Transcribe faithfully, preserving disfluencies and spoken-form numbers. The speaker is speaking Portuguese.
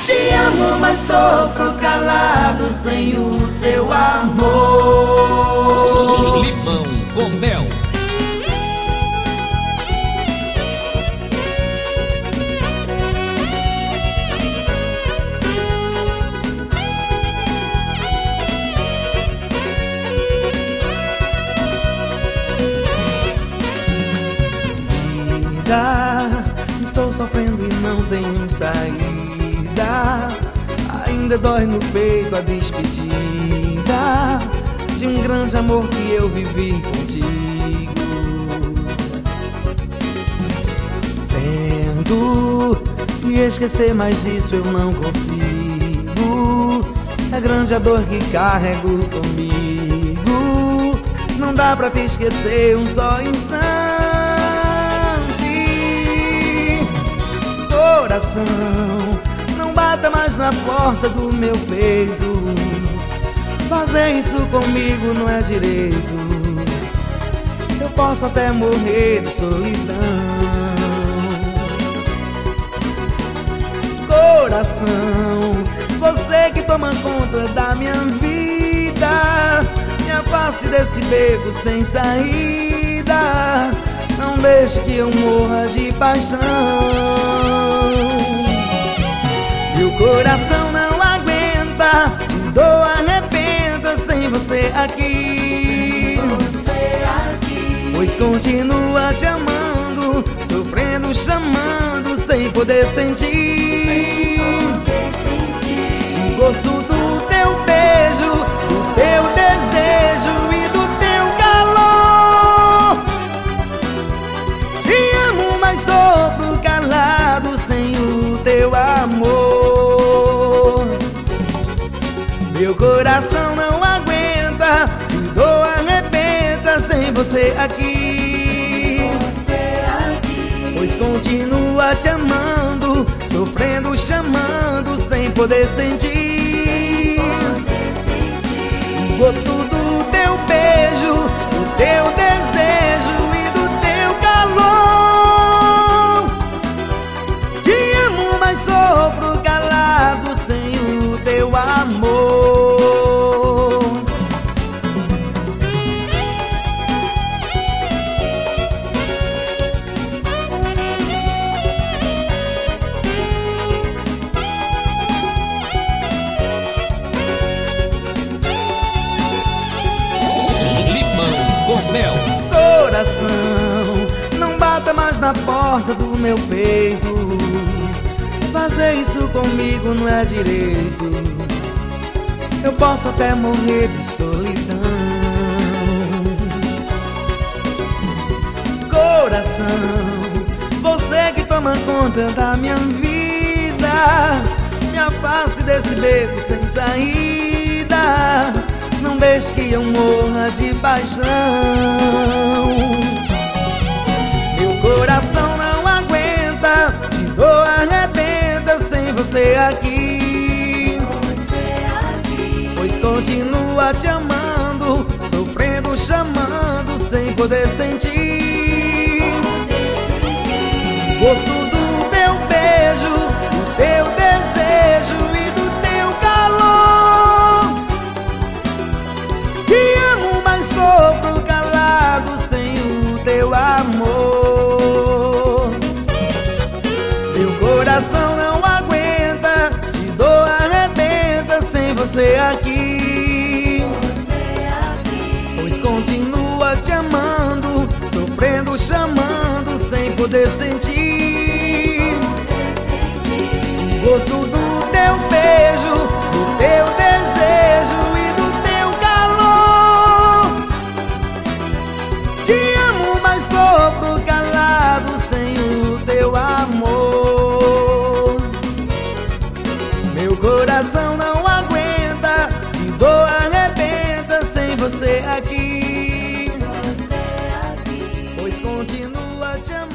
Te amo, mas sofro calado sem o seu amor. Limão com mel. Estou sofrendo e não tenho saída. Ainda dói no peito a despedida de um grande amor que eu vivi contigo. Tento me esquecer, mas isso eu não consigo. É grande a dor que carrego comigo. Não dá pra te esquecer um só instante. Coração, não bata mais na porta do meu peito. Fazer isso comigo não é direito. Eu posso até morrer de solidão. Coração, você que toma conta da minha vida, me afaste desse beco sem saída. Não deixe que eu morra de paixão. Meu coração não aguenta, me dou arrependa sem você aqui. Sem você aqui. Pois continua te amando, sofrendo, chamando, sem poder sentir. Sem poder sentir o gosto do teu beijo, do teu desejo e do teu calor. Te amo, mas sofro calado sem o teu amor. Meu coração não aguenta, me dou arrependa sem você aqui. Sem você aqui. Pois continua te amando, sofrendo, chamando, sem poder sentir. Sem poder sentir o gosto do teu beijo, do teu desejo e do teu calor. Te amo, mas sofro calado sem o teu amor. Limão com mel. Coração, não bata mais na porta do meu peito. Fazer isso comigo não é direito. Eu posso até morrer de solidão. Coração, você que toma conta da minha vida, me afaste desse beco sem saída. Não deixe que eu morra de paixão. Meu coração não aguenta, me dou arrependa sem você aqui. você aqui. Pois continua te amando, sofrendo, chamando, sem poder sentir o gosto do teu beijo, do teu desejo e do teu calor. Te amo, mas sofro calado sem o teu amor. Meu coração não aguenta, te dou arrependa sem você aqui. Você aqui. Pois continua te amando, sofrendo, chamando, sem poder sentir o gosto do teu beijo, do teu desejo e do teu calor. Te amo, mas sofro calado sem o teu amor. Meu coração não aguenta, me dou arrependa sem você aqui. Você aqui. Pois continua te amando.